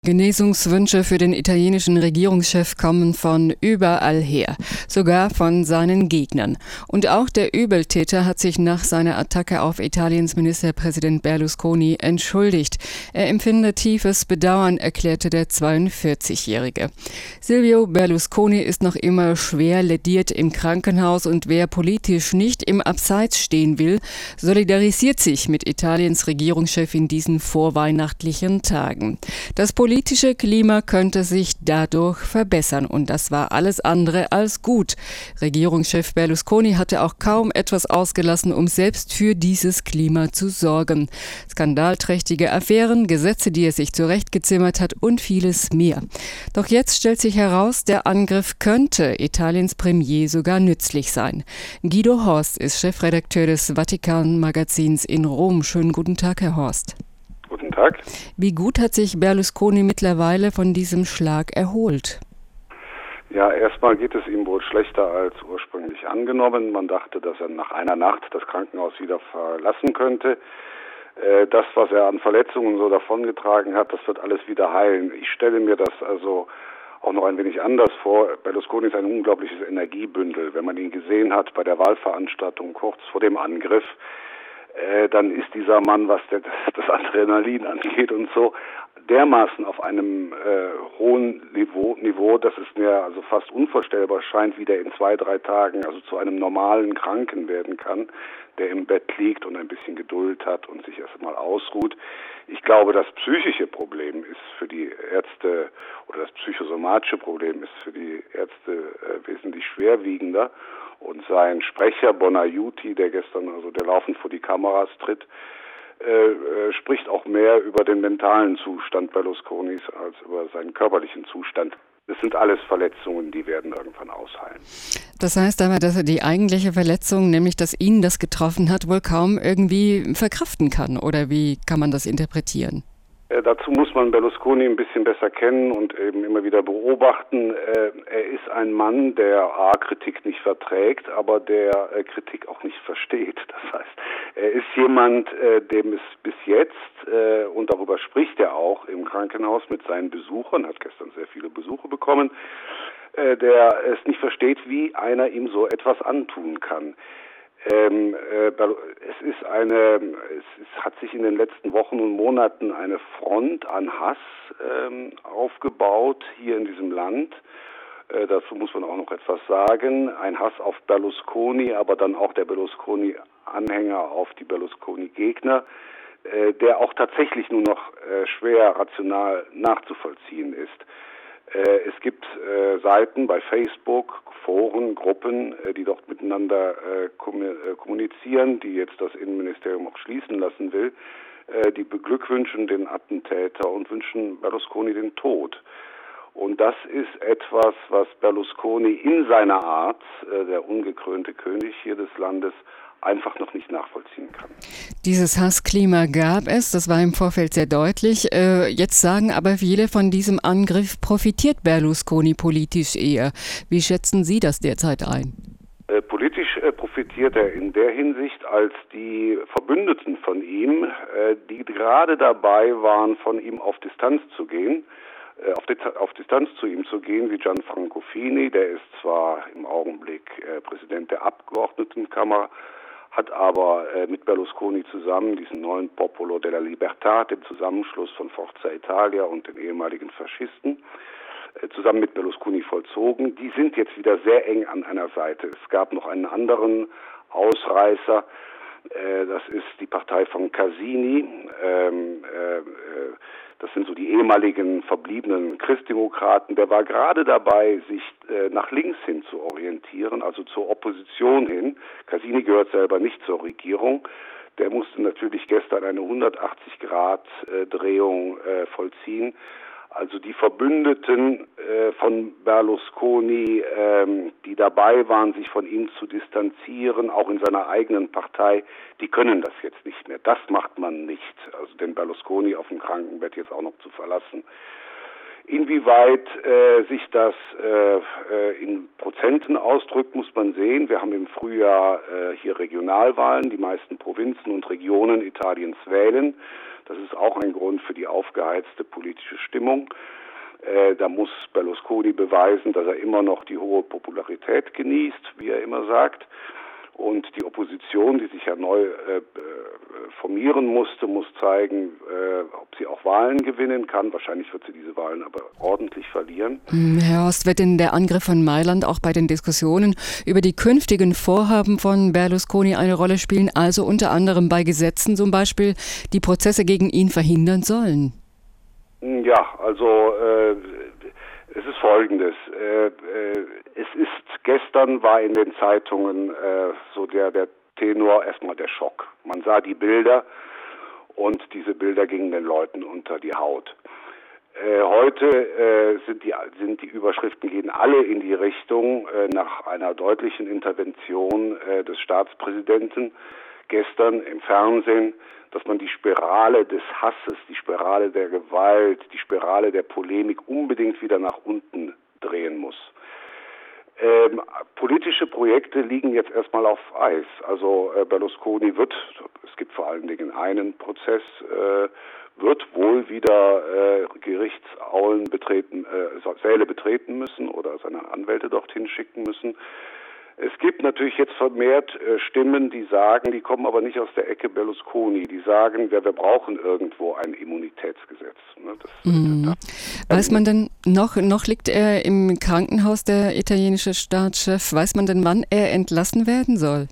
Genesungswünsche für den italienischen Regierungschef kommen von überall her, sogar von seinen Gegnern. Und auch der Übeltäter hat sich nach seiner Attacke auf Italiens Ministerpräsident Berlusconi entschuldigt. Er empfindet tiefes Bedauern, erklärte der 42-Jährige. Silvio Berlusconi ist noch immer schwer lediert im Krankenhaus und wer politisch nicht im Abseits stehen will, solidarisiert sich mit Italiens Regierungschef in diesen vorweihnachtlichen Tagen. Das politische Klima könnte sich dadurch verbessern und das war alles andere als gut. Regierungschef Berlusconi hatte auch kaum etwas ausgelassen, um selbst für dieses Klima zu sorgen. Skandalträchtige Affären, Gesetze, die er sich zurechtgezimmert hat und vieles mehr. Doch jetzt stellt sich heraus, der Angriff könnte Italiens Premier sogar nützlich sein. Guido Horst ist Chefredakteur des Vatikan-Magazins in Rom. Schönen guten Tag, Herr Horst. Guten Tag. Wie gut hat sich Berlusconi mittlerweile von diesem Schlag erholt? Ja, erstmal geht es ihm wohl schlechter als ursprünglich angenommen. Man dachte, dass er nach einer Nacht das Krankenhaus wieder verlassen könnte. Das, was er an Verletzungen so davongetragen hat, das wird alles wieder heilen. Ich stelle mir das also auch noch ein wenig anders vor. Berlusconi ist ein unglaubliches Energiebündel. Wenn man ihn gesehen hat bei der Wahlveranstaltung kurz vor dem Angriff, dann ist dieser Mann, was das Adrenalin angeht und so, dermaßen auf einem hohen Niveau, dass es mir also fast unvorstellbar scheint, wie der in 2-3 Tagen also zu einem normalen Kranken werden kann, der im Bett liegt und ein bisschen Geduld hat und sich erst einmal ausruht. Ich glaube, das psychische Problem ist für die Ärzte oder das psychosomatische Problem ist für die Ärzte wesentlich schwerwiegender. Und sein Sprecher Bonaiuti, der gestern also der laufend vor die Kameras tritt, spricht auch mehr über den mentalen Zustand Berlusconis als über seinen körperlichen Zustand. Das sind alles Verletzungen, die werden irgendwann ausheilen. Das heißt aber, dass er die eigentliche Verletzung, nämlich dass ihn das getroffen hat, wohl kaum irgendwie verkraften kann. Oder wie kann man das interpretieren? Dazu muss man Berlusconi ein bisschen besser kennen und eben immer wieder beobachten. Er ist ein Mann, der Kritik nicht verträgt, aber der Kritik auch nicht versteht. Das heißt, er ist jemand, dem es bis jetzt, und darüber spricht er auch im Krankenhaus mit seinen Besuchern, hat gestern sehr viele Besuche bekommen, der es nicht versteht, wie einer ihm so etwas antun kann. Es hat sich in den letzten Wochen und Monaten eine Front an Hass aufgebaut hier in diesem Land. Dazu muss man auch noch etwas sagen. Ein Hass auf Berlusconi, aber dann auch der Berlusconi-Anhänger auf die Berlusconi-Gegner, der auch tatsächlich nur noch schwer rational nachzuvollziehen ist. Es gibt Seiten bei Facebook, Foren, Gruppen, die dort miteinander kommunizieren, die jetzt das Innenministerium auch schließen lassen will. Die beglückwünschen den Attentäter und wünschen Berlusconi den Tod. Und das ist etwas, was Berlusconi in seiner Art, der ungekrönte König hier des Landes, einfach noch nicht nachvollziehen kann. Dieses Hassklima gab es, das war im Vorfeld sehr deutlich. Jetzt sagen aber viele, von diesem Angriff profitiert Berlusconi politisch eher. Wie schätzen Sie das derzeit ein? Politisch profitiert er in der Hinsicht, als die Verbündeten von ihm, die gerade dabei waren, von ihm auf Distanz zu gehen, auf Distanz zu ihm zu gehen, wie Gianfranco Fini, der ist zwar im Augenblick Präsident der Abgeordnetenkammer, hat aber mit Berlusconi zusammen diesen neuen Popolo della Libertà, den Zusammenschluss von Forza Italia und den ehemaligen Faschisten, zusammen mit Berlusconi vollzogen. Die sind jetzt wieder sehr eng an einer Seite. Es gab noch einen anderen Ausreißer, das ist die Partei von Casini. Das sind so die ehemaligen verbliebenen Christdemokraten. Der war gerade dabei, sich nach links hin zu orientieren, also zur Opposition hin. Casini gehört selber nicht zur Regierung. Der musste natürlich gestern eine 180-Grad-Drehung vollziehen. Also die Verbündeten von Berlusconi, die dabei waren, sich von ihm zu distanzieren, auch in seiner eigenen Partei, die können das jetzt nicht mehr. Das macht man nicht, also den Berlusconi auf dem Krankenbett jetzt auch noch zu verlassen. Inwieweit sich das in Prozenten ausdrückt, muss man sehen. Wir haben im Frühjahr hier Regionalwahlen. Die meisten Provinzen und Regionen Italiens wählen. Das ist auch ein Grund für die aufgeheizte politische Stimmung. Da muss Berlusconi beweisen, dass er immer noch die hohe Popularität genießt, wie er immer sagt. Und die Opposition, die sich ja neu formieren musste, muss zeigen, ob sie auch Wahlen gewinnen kann. Wahrscheinlich wird sie diese Wahlen aber ordentlich verlieren. Herr Horst, wird denn der Angriff von Mailand auch bei den Diskussionen über die künftigen Vorhaben von Berlusconi eine Rolle spielen? Also unter anderem bei Gesetzen zum Beispiel, die Prozesse gegen ihn verhindern sollen? Ja, also es ist Folgendes. Gestern war in den Zeitungen so der Tenor erstmal der Schock. Man sah die Bilder und diese Bilder gingen den Leuten unter die Haut. Heute sind die Überschriften gehen alle in die Richtung nach einer deutlichen Intervention des Staatspräsidenten gestern im Fernsehen, dass man die Spirale des Hasses, die Spirale der Gewalt, die Spirale der Polemik unbedingt wieder nach unten drehen muss. Politische Projekte liegen jetzt erstmal auf Eis. Also Berlusconi es gibt vor allen Dingen einen Prozess, wird wohl wieder Säle betreten müssen oder seine Anwälte dorthin schicken müssen. Es gibt natürlich jetzt vermehrt Stimmen, die sagen, die kommen aber nicht aus der Ecke Berlusconi, die sagen, wir brauchen irgendwo ein Immunitätsgesetz. Ne? Weiß man denn noch liegt er im Krankenhaus, der italienische Staatschef, weiß man denn, wann er entlassen werden soll?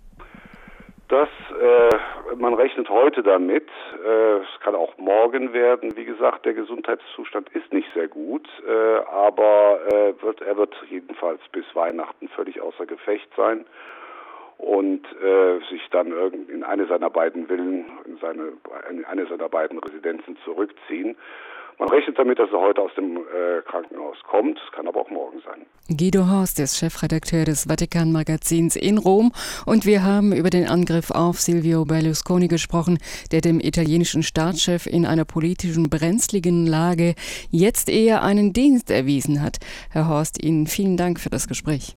Man rechnet heute damit, es kann auch morgen werden. Wie gesagt, der Gesundheitszustand ist nicht sehr gut, aber er wird jedenfalls bis Weihnachten völlig außer Gefecht sein und sich dann in eine seiner beiden Villen, in eine seiner beiden Residenzen zurückziehen. Man rechnet damit, dass er heute aus dem Krankenhaus kommt. Es kann aber auch morgen sein. Guido Horst ist Chefredakteur des Vatikan-Magazins in Rom und wir haben über den Angriff auf Silvio Berlusconi gesprochen, der dem italienischen Staatschef in einer politischen brenzligen Lage jetzt eher einen Dienst erwiesen hat. Herr Horst, Ihnen vielen Dank für das Gespräch.